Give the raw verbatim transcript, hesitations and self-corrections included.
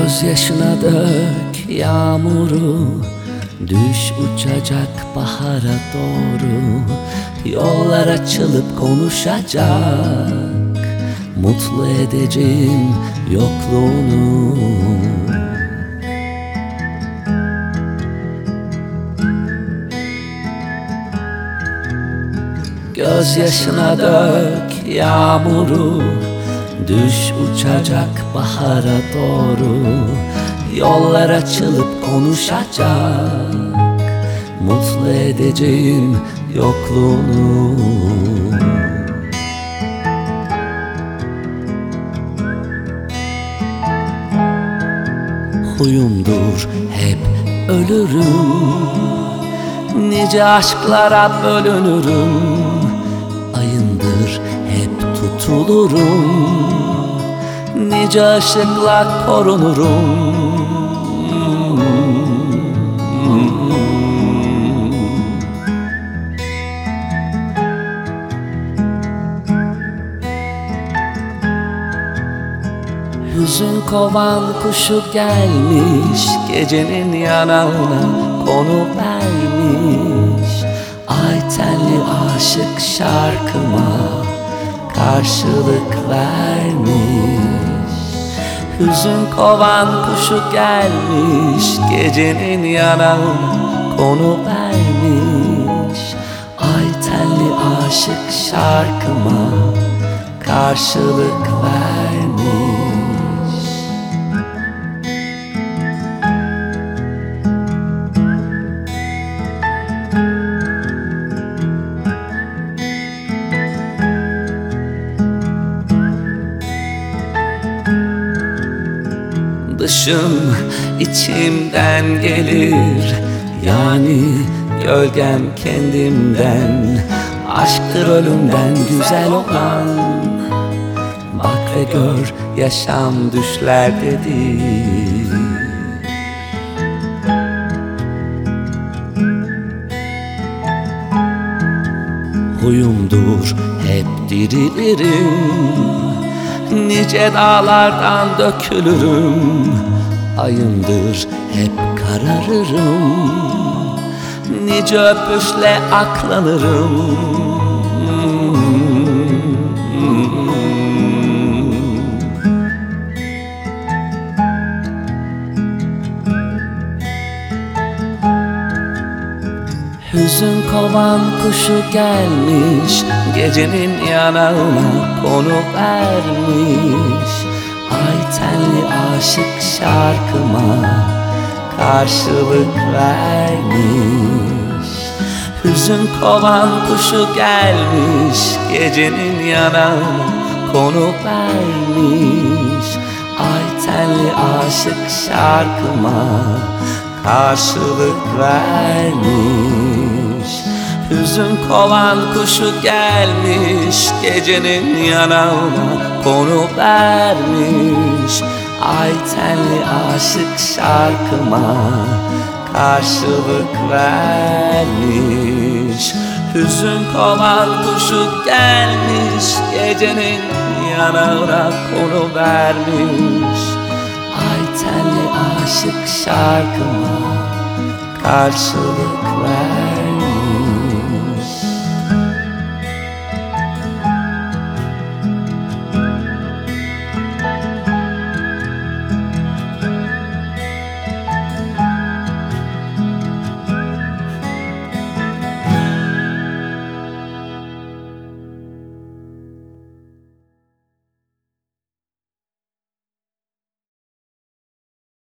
Gözyaşına dök yağmuru, düş uçacak bahara doğru. Yollar açılıp konuşacak, mutlu edeceğim yokluğunu. Gözyaşına dök yağmuru, düş uçacak bahara doğru. Yollar açılıp konuşacak, mutlu edeceğim yokluğunu. Huyumdur hep ölürüm, nice aşklara bölünürüm. Ayındır hep tutulurum, nice aşıkla korunurum. Hüzün kovan kuşu gelmiş, gecenin yanağına konu vermiş. Ay tenli aşık şarkıma karşılık vermiş. Hüzün kovan kuşu gelmiş, gecenin yanağına konu vermiş. Ay tenli aşık şarkıma karşılık vermiş. Dışım içimden gelir, yani gölgem kendimden. Aşktır ölümden güzel olan, bak ve gör yaşam düşlerdedir. Huyumdur hep dirilirim, nice dağlardan dökülürüm. Ayımdır hep kararırım, nice öpüşle aklanırım. Hüzün kovan kuşu gelmiş, gecenin yanağına konu vermiş. Ay tenli aşık şarkıma karşılık vermiş. Hüzün kovan kuşu gelmiş, gecenin yanağına konu vermiş. Ay tenli aşık şarkıma karşılık vermiş. Hüzün kovan kuşu gelmiş, gecenin yanağına konu vermiş. Ay tenli aşık şarkıma karşılık vermiş. Hüzün kovan kuşu gelmiş, gecenin yanağına konu vermiş. Ay tenli aşık şarkıma karşılık ver.